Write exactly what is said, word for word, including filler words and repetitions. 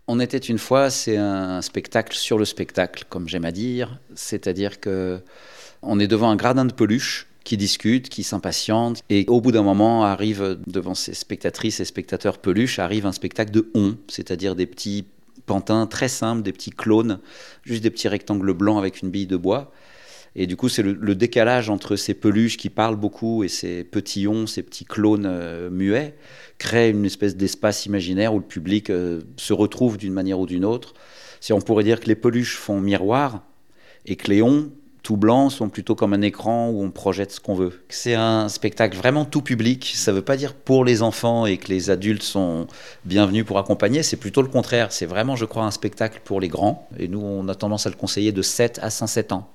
On était une fois, c'est un spectacle sur le spectacle, comme j'aime à dire. C'est-à-dire que on est devant un gradin de peluche qui discute, qui s'impatiente, et au bout d'un moment arrive devant ces spectatrices et spectateurs peluches, arrive un spectacle de on, c'est-à-dire des petits pantins très simples, des petits clones, juste des petits rectangles blancs avec une bille de bois. Et du coup, c'est le, le décalage entre ces peluches qui parlent beaucoup et ces petits ons, ces petits clones euh, muets, crée une espèce d'espace imaginaire où le public euh, se retrouve d'une manière ou d'une autre. Si on pourrait dire que les peluches font miroir et que les ons, tout blancs, sont plutôt comme un écran où on projette ce qu'on veut. C'est un spectacle vraiment tout public. Ça ne veut pas dire pour les enfants et que les adultes sont bienvenus pour accompagner. C'est plutôt le contraire. C'est vraiment, je crois, un spectacle pour les grands. Et nous, on a tendance à le conseiller de sept à cent sept ans.